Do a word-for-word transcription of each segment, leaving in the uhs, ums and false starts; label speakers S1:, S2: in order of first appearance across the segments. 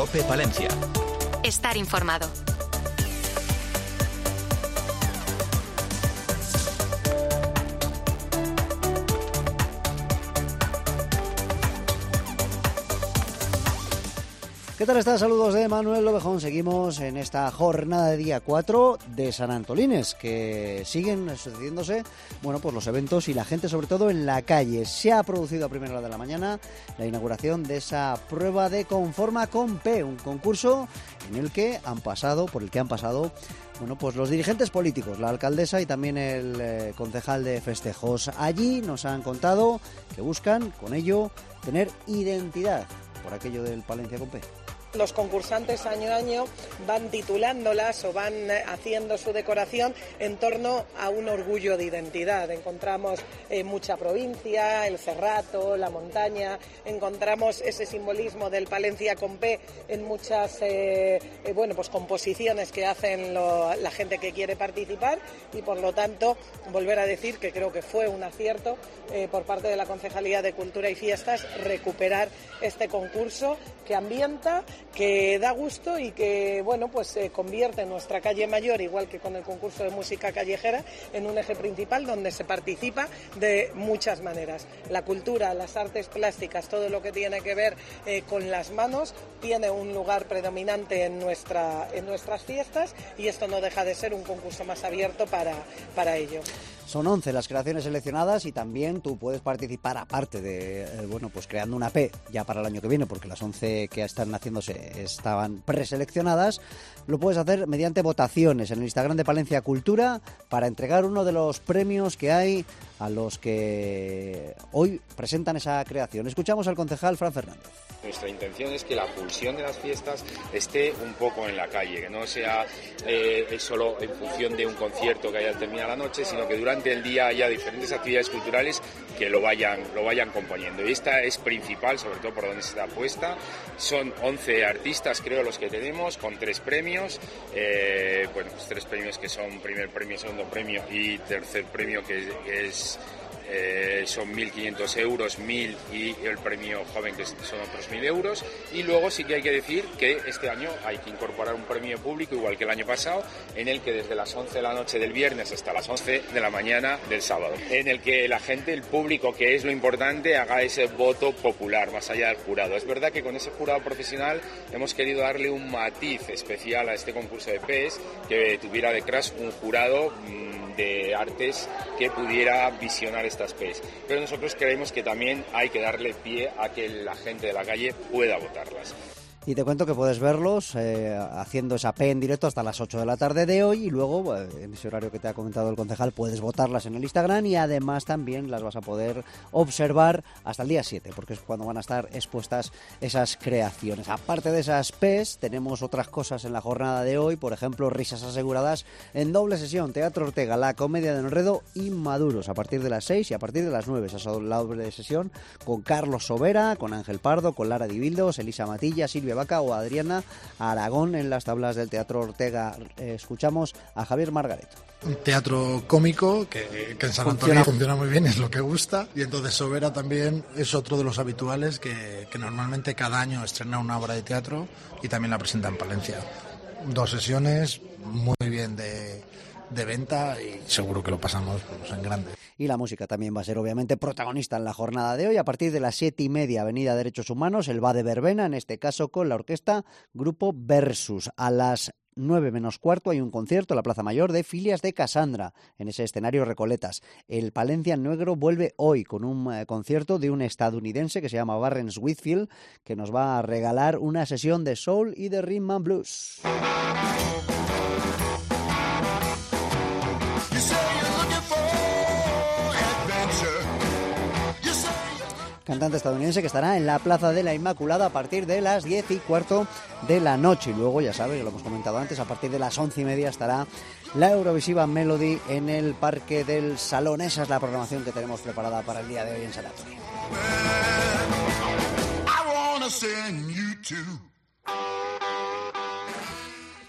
S1: COPE Palencia.
S2: Estar informado.
S3: ¿Qué tal estás? Saludos de Manuel Lobejón. Seguimos en esta jornada de día cuatro de San Antolines, que siguen sucediéndose, bueno, pues los eventos y la gente, sobre todo en la calle. Se ha producido a primera hora de la mañana la inauguración de esa prueba de Conforma con P, un concurso en el que han pasado, por el que han pasado, bueno, pues los dirigentes políticos, la alcaldesa y también el eh, concejal de festejos. Allí nos han contado que buscan con ello tener identidad por aquello del Palencia con P.
S4: Los concursantes año a año van titulándolas o van haciendo su decoración en torno a un orgullo de identidad. Encontramos eh, mucha provincia, el cerrato, la montaña, encontramos ese simbolismo del Palencia con P en muchas eh, eh, bueno, pues composiciones que hacen lo, la gente que quiere participar, y por lo tanto volver a decir que creo que fue un acierto eh, por parte de la Concejalía de Cultura y Fiestas recuperar este concurso que ambienta, que da gusto y que, bueno, pues se eh, convierte nuestra calle mayor, igual que con el concurso de música callejera, en un eje principal donde se participa de muchas maneras. La cultura, las artes plásticas, todo lo que tiene que ver eh, con las manos tiene un lugar predominante en nuestra en nuestras fiestas, y esto no deja de ser un concurso más abierto para, para ello.
S3: Son once las creaciones seleccionadas y también tú puedes participar, aparte de, eh, bueno, pues creando una P ya para el año que viene, porque las once que están haciéndose estaban preseleccionadas. Lo puedes hacer mediante votaciones en el Instagram de Palencia Cultura para entregar uno de los premios que hay a los que hoy presentan esa creación. Escuchamos al concejal Fran Fernández.
S5: Nuestra intención es que la pulsión de las fiestas esté un poco en la calle, que no sea eh, solo en función de un concierto que haya al terminar la noche, sino que durante el día haya diferentes actividades culturales que lo vayan, lo vayan acompañando. Y esta es principal, sobre todo por donde se está puesta. Son once artistas, creo, los que tenemos, con tres premios. Eh, bueno, pues tres premios que son primer premio, segundo premio y tercer premio, que es... Eh, son mil quinientos euros, mil y el premio joven, que son otros mil euros. Y luego sí que hay que decir que este año hay que incorporar un premio público, igual que el año pasado, en el que desde las once de la noche del viernes hasta las once de la mañana del sábado, en el que la gente, el público, que es lo importante, haga ese voto popular más allá del jurado. Es verdad que con ese jurado profesional hemos querido darle un matiz especial a este concurso de P E S, que tuviera detrás un jurado mmm, de artes que pudiera visionar estas P E S. Pero nosotros creemos que también hay que darle pie a que la gente de la calle pueda votarlas.
S3: Y te cuento que puedes verlos eh, haciendo esa P en directo hasta las ocho de la tarde de hoy, y luego, eh, en ese horario que te ha comentado el concejal, puedes votarlas en el Instagram, y además también las vas a poder observar hasta el día siete, porque es cuando van a estar expuestas esas creaciones. Aparte de esas P E S, tenemos otras cosas en la jornada de hoy, por ejemplo, risas aseguradas en doble sesión, Teatro Ortega, La Comedia de Enredo y Maduros, a partir de las seis y a partir de las nueve, esa doble sesión con Carlos Sobera, con Ángel Pardo, con Lara Dibildos, Elisa Matilla, Silvia Vaca o Adriana Aragón en las tablas del Teatro Ortega. Eh, escuchamos a Javier Margaret.
S6: Un teatro cómico que, que en San Antonio funciona. funciona muy bien, es lo que gusta, y entonces Sobera también es otro de los habituales que, que normalmente cada año estrena una obra de teatro y también la presenta en Palencia. Dos sesiones muy bien de, de venta y seguro que lo pasamos pues, en grande.
S3: Y la música también va a ser obviamente protagonista en la jornada de hoy. A partir de las siete y media, Avenida Derechos Humanos, el Va de Verbena, en este caso con la orquesta Grupo Versus. A las nueve menos cuarto hay un concierto en la Plaza Mayor de Filias de Casandra, en ese escenario Recoletas. El Palencia Negro vuelve hoy con un eh, concierto de un estadounidense que se llama Barrens Whitfield, que nos va a regalar una sesión de soul y de rhythm and blues. Cantante estadounidense que estará en la Plaza de la Inmaculada a partir de las diez y cuarto de la noche. Y luego, ya sabes, lo hemos comentado antes, a partir de las once y media estará la Eurovisiva Melody en el Parque del Salón. Esa es la programación que tenemos preparada para el día de hoy en San Antonio.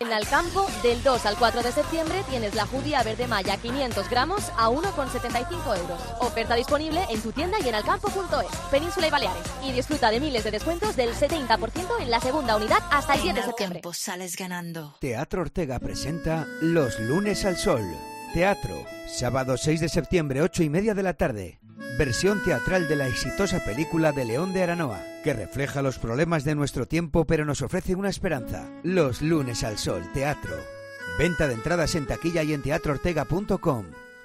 S1: En Alcampo, del dos al cuatro de septiembre tienes la judía verde maya quinientos gramos a uno con setenta y cinco euros. Oferta disponible en tu tienda y en alcampo punto es, Península y Baleares. Y disfruta de miles de descuentos del setenta por ciento en la segunda unidad hasta el diez de septiembre.
S7: Alcampo sales ganando.
S8: Teatro Ortega presenta Los lunes al sol. Teatro, sábado seis de septiembre, ocho y media de la tarde. Versión teatral de la exitosa película de León de Aranoa, que refleja los problemas de nuestro tiempo pero nos ofrece una esperanza. Los lunes al sol, teatro. Venta de entradas en taquilla y en teatro ortega punto com.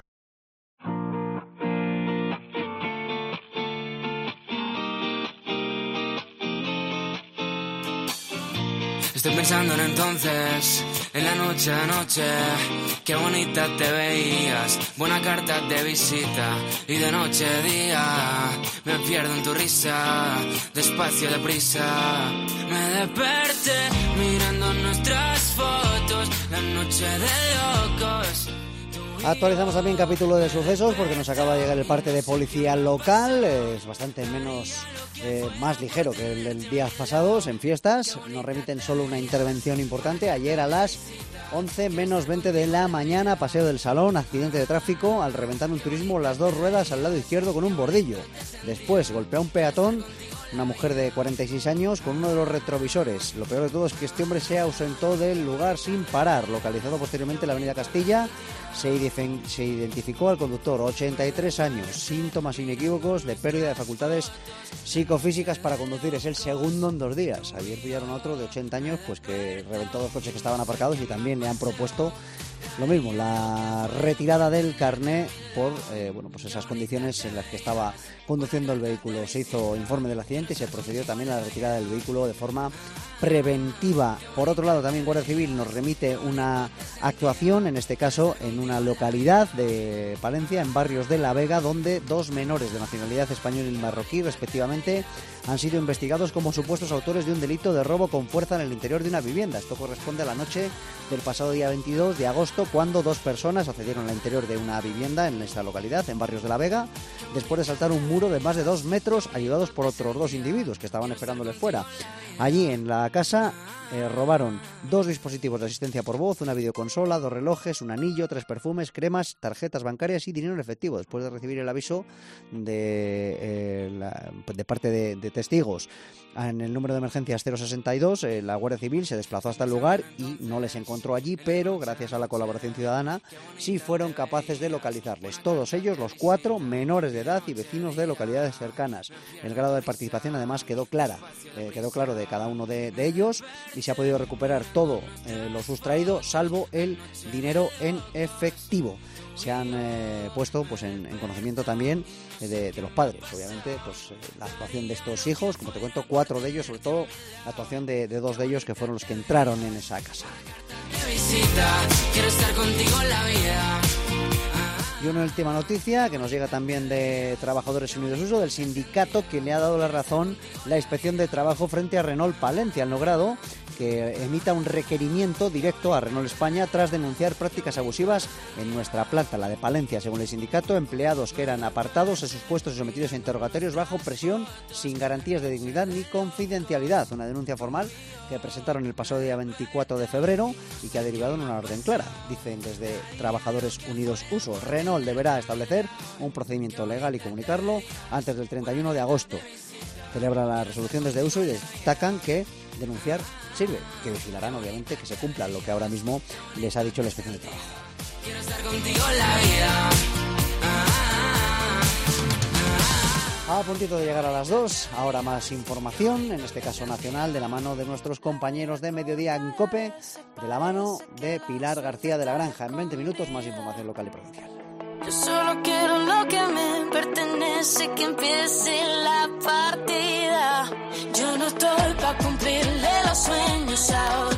S9: Estoy pensando en entonces, en la noche a noche, qué bonita te veías, buena carta de visita, y de noche a día, me pierdo en tu risa, despacio, deprisa, me desperté mirando nuestras fotos, la noche de locos.
S3: Actualizamos también capítulo de sucesos porque nos acaba de llegar el parte de policía local, es bastante menos, eh, más ligero que el del días pasados en fiestas, nos remiten solo una intervención importante, ayer a las once menos veinte de la mañana, Paseo del Salón, accidente de tráfico al reventar un turismo las dos ruedas al lado izquierdo con un bordillo, después golpea a un peatón, una mujer de cuarenta y seis años con uno de los retrovisores. Lo peor de todo es que este hombre se ausentó del lugar sin parar. Localizado posteriormente en la avenida Castilla, se identificó al conductor, ochenta y tres años, síntomas inequívocos de pérdida de facultades psicofísicas para conducir. Es el segundo en dos días. Ayer pillaron a otro de ochenta años pues que reventó dos coches que estaban aparcados y también le han propuesto lo mismo, la retirada del carné por eh, bueno, pues esas condiciones en las que estaba conduciendo el vehículo. Se hizo informe del accidente y se procedió también a la retirada del vehículo de forma preventiva. Por otro lado, también Guardia Civil nos remite una actuación, en este caso en una localidad de Palencia, en Barrios de La Vega, donde dos menores de nacionalidad española y marroquí, respectivamente, han sido investigados como supuestos autores de un delito de robo con fuerza en el interior de una vivienda. Esto corresponde a la noche del pasado día veintidós de agosto, cuando dos personas accedieron al interior de una vivienda en esa localidad, en Barrios de La Vega, después de saltar un muro de más de dos metros, ayudados por otros dos individuos que estaban esperándoles fuera. Allí en la casa eh, robaron dos dispositivos de asistencia por voz, una videoconsola, dos relojes, un anillo, tres perfumes, cremas, tarjetas bancarias y dinero en efectivo, después de recibir el aviso de, eh, la, de parte de, de testigos. En el número de emergencias cero sesenta y dos, eh, la Guardia Civil se desplazó hasta el lugar y no les encontró allí, pero gracias a la colaboración ciudadana sí fueron capaces de localizarles. Todos ellos, los cuatro, menores de edad y vecinos de localidades cercanas. El grado de participación además quedó clara, eh, quedó claro de cada uno de, de ellos y se ha podido recuperar todo eh, lo sustraído, salvo el dinero en efectivo. Se han eh, puesto pues en, en conocimiento también eh, de, de los padres, obviamente, pues eh, la actuación de estos hijos, como te cuento, cuatro de ellos, sobre todo la actuación de, de dos de ellos que fueron los que entraron en esa casa. Y una última noticia que nos llega también de Trabajadores Unidos Uso, del sindicato que le ha dado la razón la inspección de trabajo frente a Renault Palencia. Han logrado que emita un requerimiento directo a Renault España tras denunciar prácticas abusivas en nuestra planta, la de Palencia. Según el sindicato, empleados que eran apartados de sus puestos y sometidos a interrogatorios bajo presión, sin garantías de dignidad ni confidencialidad. Una denuncia formal que presentaron el pasado día veinticuatro de febrero y que ha derivado en una orden clara. Dicen desde Trabajadores Unidos Uso, Renault deberá establecer un procedimiento legal y comunicarlo antes del treinta y uno de agosto. Celebran la resolución desde Uso y destacan que denunciar sirve, que vigilarán obviamente que se cumpla lo que ahora mismo les ha dicho la Inspección de Trabajo. Quiero estar contigo en la vida. A puntito de llegar a las dos, ahora más información, en este caso nacional, de la mano de nuestros compañeros de Mediodía en COPE, de la mano de Pilar García de la Granja. En veinte minutos más información local y provincial.
S10: Yo solo quiero lo que me pertenece, que empiece la partida. Yo no estoy pa' cumplirle los sueños a